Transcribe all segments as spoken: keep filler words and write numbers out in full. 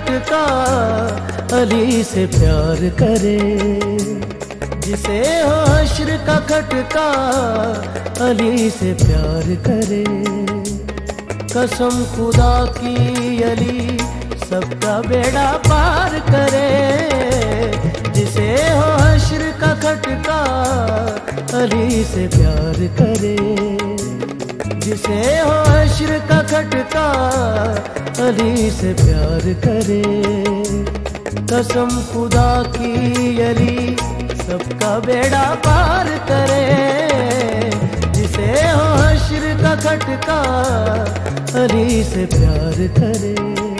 खटका अली से प्यार करे, जिसे हो हश्र का खटका अली से प्यार करे। कसम खुदा की अली सबका बेड़ा पार करे, जिसे हो हश्र का खटका अली से प्यार करे, जिसे हो हश्र का खटका अली से प्यार करे। कसम खुदा की अली सबका बेड़ा पार करे, जिसे हो हश्र का खटका अली से प्यार करे।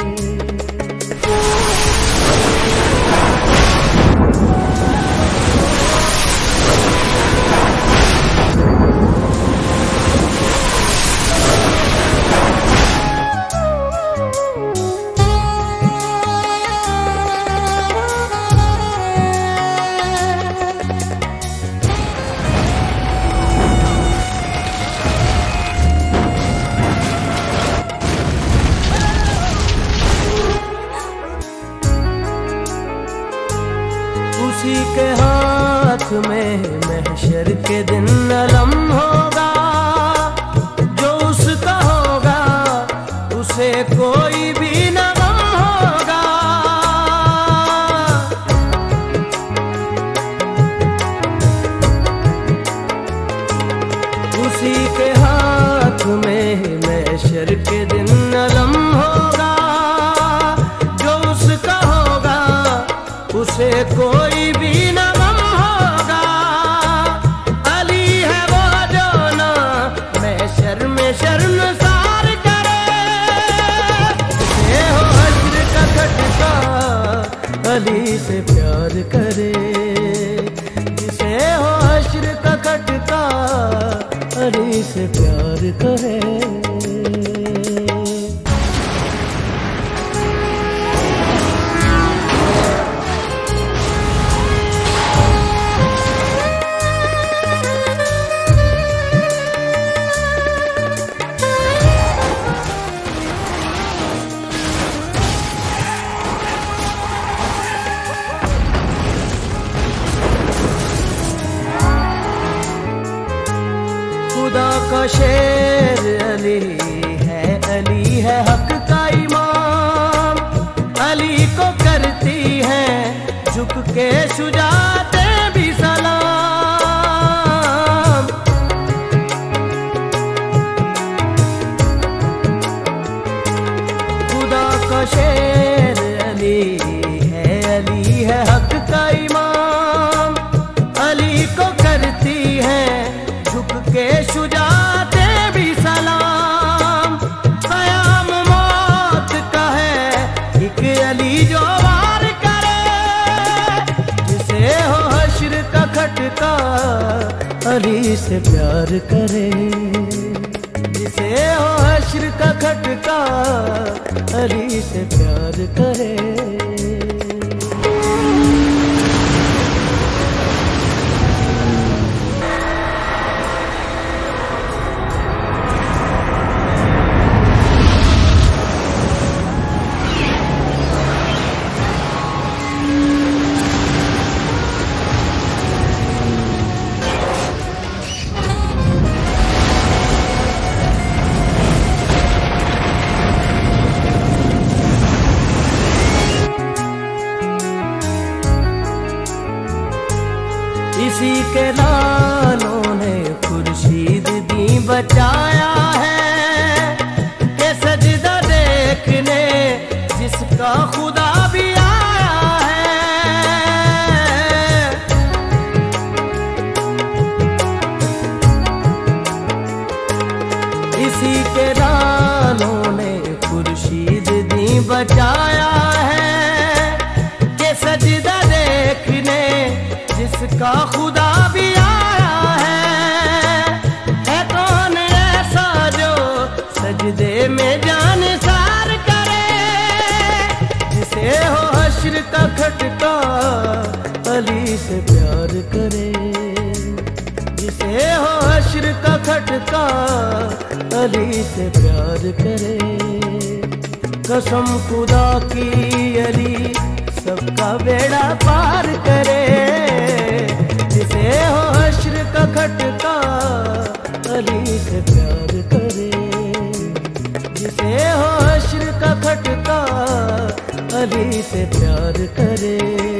उसी के हाथ में महशर के दिन अलम होगा, जो उसका होगा उसे कोई भी न गम होगा। उसी के हाथ में महशर के दिन अलम होगा, जो उसका होगा उसे कोई भी न गम होगा। अली है वो जो ना मैं शर्म शर्मसार करे, ये हो हश्र का खटका अली से प्यार करे, जिसे हो हश्र का खटका अली से प्यार करे। खुदा का शेर अली है, अली है हक का इमाम, अली को करती है झुक के शुजाते भी सलाम। खुदा का शेर अली है, अली है हक का इमाम, अली को करती है झुक के शुजाते भी सलाम। क़याम मौत का है एक अली जो वार करे, जिसे हो हश्र का खटका अली से प्यार करे, जिसे हो हश्र का खटका अली से प्यार करे। इसी के लालों ने खुर्शीद दी बचाया है, के सजदा देखने जिसका खुदा भी आया है। इसी के लालों ने खुर्शीद दी बचाया है, के सजदा देखने जिसका खुदा भी आया है। है कौन ऐसा जो सजदे में जान सार करे, जिसे हो हश्र का खटका अली से प्यार करे, जिसे हो हश्र का खटका अली से प्यार करे। कसम खुदा की अली सबका बेड़ा पार करे। जिसे हो हश्र का खटका अली से प्यार करे। जिसे हो हश्र का खटका अली से प्यार करे।